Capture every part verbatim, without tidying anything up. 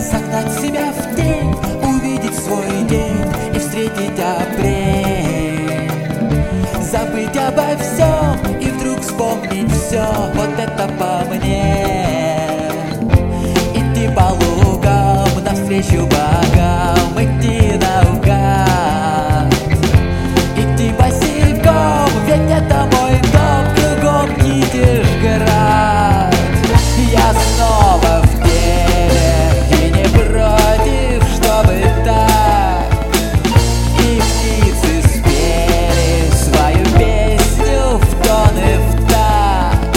Согнать себя в тень, увидеть свой день и встретить апрель. Забыть обо всем и вдруг вспомнить все, вот это по мне. Идти по лугам навстречу богам, идти наугад, идти босиком, ведь это мой дом, кругом Китежград. Я снова в деле и не против, чтобы так и птицы спели свою песню в тон и в такт.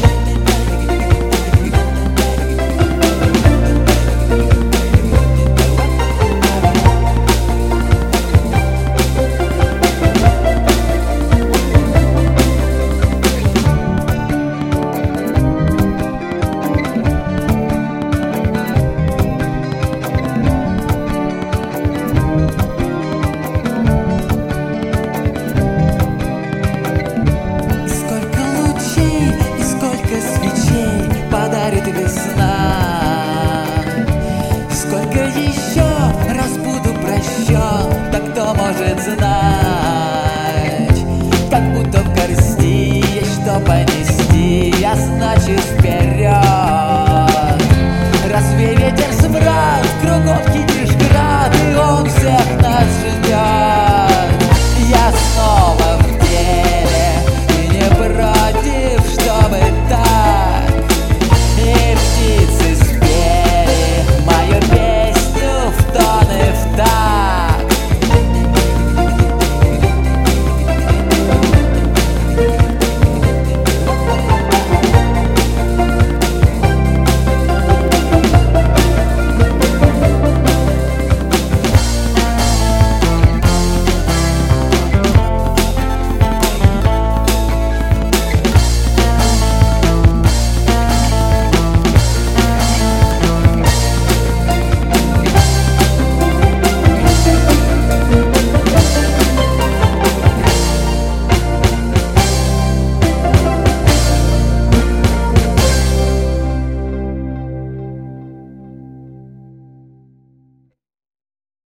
Подарит весна. Сколько еще раз буду прощен, да кто может знать? Как будто в горсти есть что понести, а значит вперед. Разве ветер смрад кругом Китежград?